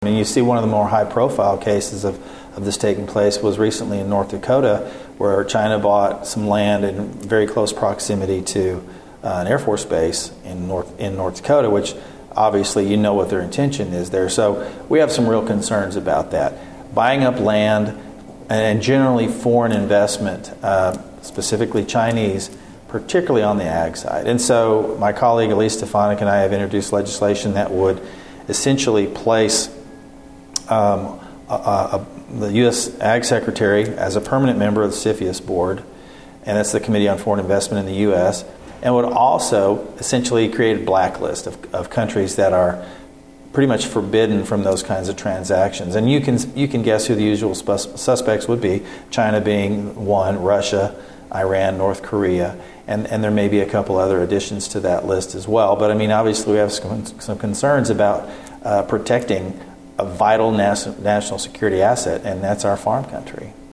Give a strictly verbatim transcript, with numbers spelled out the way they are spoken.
I mean, you see one of the more high-profile cases of, of this taking place was recently in North Dakota, where China bought some land in very close proximity to uh, an Air Force base in North in North Dakota, which obviously you know what their intention is there. So we have some real concerns about that. Buying up land and generally foreign investment, uh, specifically Chinese, particularly on the ag side. And so my colleague Elise Stefanik and I have introduced legislation that would essentially place um, a, a, the U S Ag Secretary as a permanent member of the CFIUS board, and that's the Committee on Foreign Investment in the U S, and would also essentially create a blacklist of, of countries that are pretty much forbidden from those kinds of transactions. And you can you can guess who the usual sus- suspects would be, China being one, Russia, Iran, North Korea, and, and there may be a couple other additions to that list as well. But I mean, obviously we have some, some concerns about uh, protecting a vital nas- national security asset, and that's our farm country.